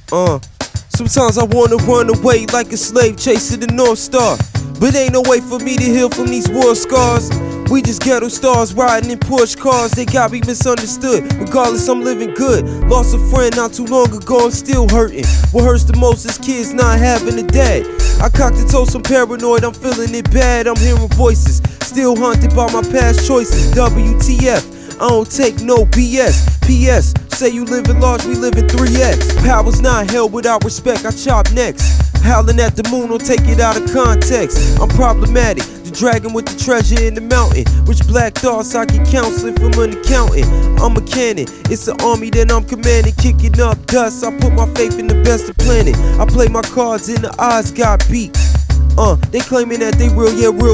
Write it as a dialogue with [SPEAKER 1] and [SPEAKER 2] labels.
[SPEAKER 1] Sometimes I wanna run away like a slave chasing the North Star, but ain't no way for me to heal from these war scars. We just ghetto stars riding in Porsche cars. They got me misunderstood. Regardless, I'm living good. Lost a friend not too long ago, I'm still hurting. What hurts the most is kids not having a dad. I cocked the toast, I'm paranoid, I'm feeling it bad. I'm hearing voices, still haunted by my past choices. WTF, I don't take no BS. PS, say you living large, we living 3X. Power's not held without respect, I chop necks. Howling at the moon, don't take it out of context. I'm problematic, the dragon with the treasure in the mountain. Which black thoughts I get counseling from an accountant. I'm a cannon, it's an army that I'm commanding. Kicking up dust, I put my faith in the best of planet. I play my cards and the odds got beat. They claiming that they real, yeah real